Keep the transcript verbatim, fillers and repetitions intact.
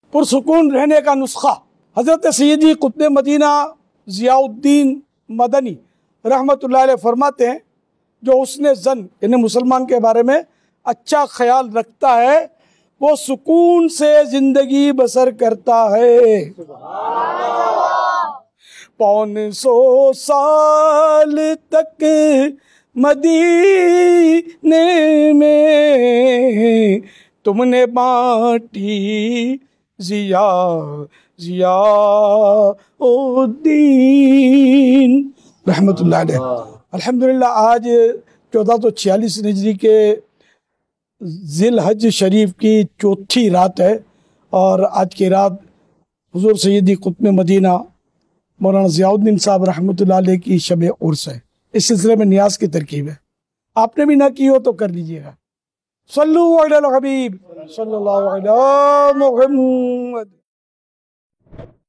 پرسکون رہنے کا نسخہ حضرت سیدی قطب مدینہ ضیاء الدین مدنی رحمۃ اللہ علیہ فرماتے ہیں جو حسن ظن یعنی مسلمان کے بارے میں اچھا خیال رکھتا ہے وہ سکون سے زندگی بسر کرتا ہے۔ پون سو سال تک مدینے میں تم نے بانٹی ضیاء ضیاء الدین رحمۃ اللہ علیہ۔ الحمدللہ آج چودہ سو چھیالیس ہجری کے ذی الحج شریف کی چوتھی رات ہے، اور آج کی رات حضور سیدی قطب مدینہ مولانا ضیاء الدین صاحب رحمۃ اللہ علیہ کی شب عرس ہے۔ اس سلسلے میں نیاز کی ترکیب ہے، آپ نے بھی نہ کی ہو تو کر لیجئے گا۔ صلو علی الحبیب صلی اللہ علیہ محمد۔